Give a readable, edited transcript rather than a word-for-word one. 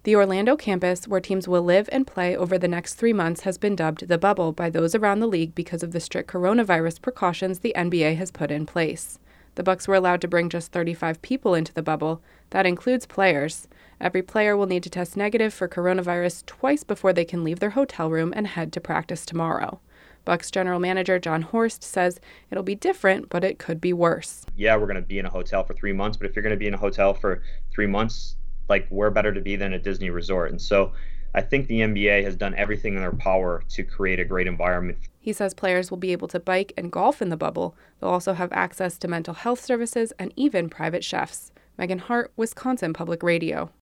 The Orlando campus, where teams will live and play over the next 3 months, has been dubbed the bubble by those around the league because of the strict coronavirus precautions the NBA has put in place. The Bucks were allowed to bring just 35 people into the bubble. That includes players. Every player will need to test negative for coronavirus twice before they can leave their hotel room and head to practice tomorrow. Bucks general manager John Horst says it'll be different, but it could be worse. Yeah, we're going to be in a hotel for 3 months, but if you're going to be in a hotel for 3 months, like, where better to be than a Disney resort? And so I think the NBA has done everything in their power to create a great environment. He says players will be able to bike and golf in the bubble. They'll also have access to mental health services and even private chefs. Megan Hart, Wisconsin Public Radio.